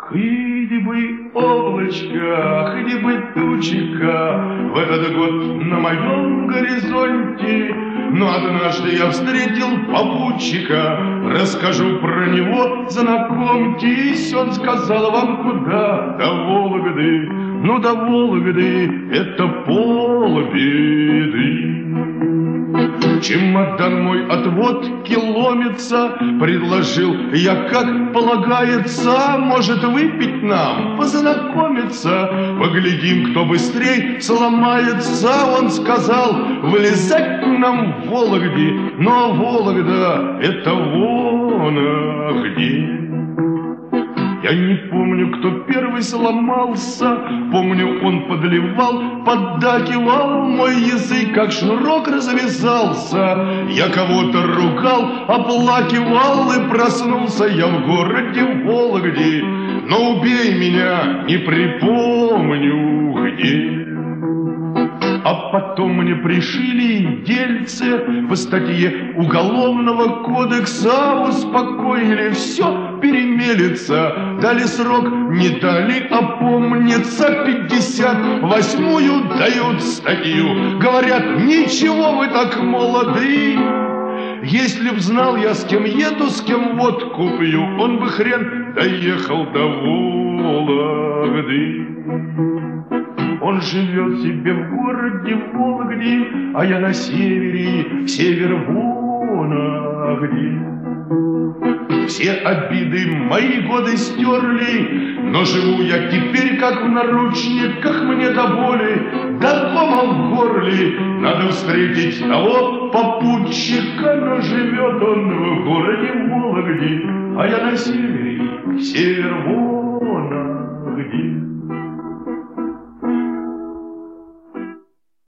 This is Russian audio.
Хоть бы облачко, хоть бы тучика в этот год на моем горизонте. Но однажды я встретил попутчика, расскажу про него, знакомьтесь. Он сказал: вам куда? До Вологды. Ну, до Вологды это полбеды. Чемодан мой от водки ломится, предложил я, как полагается, может, выпить нам, познакомиться. Поглядим, кто быстрей сломается. Он сказал: влезать нам в Вологде, но Вологда это вон где. Я не помню, кто первый сломался, помню, он подливал, поддакивал, мой язык как шнурок развязался. Я кого-то ругал, оплакивал, и проснулся я в городе Вологде. Но убей меня, не припомню где. А потом мне пришили дельце по статье Уголовного кодекса, успокоили, все перемелется. Дали срок, не дали опомниться, 58-ю дают статью. Говорят: ничего, вы так молоды. Если б знал я, с кем еду, с кем водку пью, он бы хрен доехал до Вологды. Он живет себе в городе Вологде, а я на севере, север вон где. Все обиды мои годы стерли, но живу я теперь как в наручниках, мне до боли, до кома в горле. Надо встретить того попутчика, но живет он в городе Вологде, а я на севере, север вон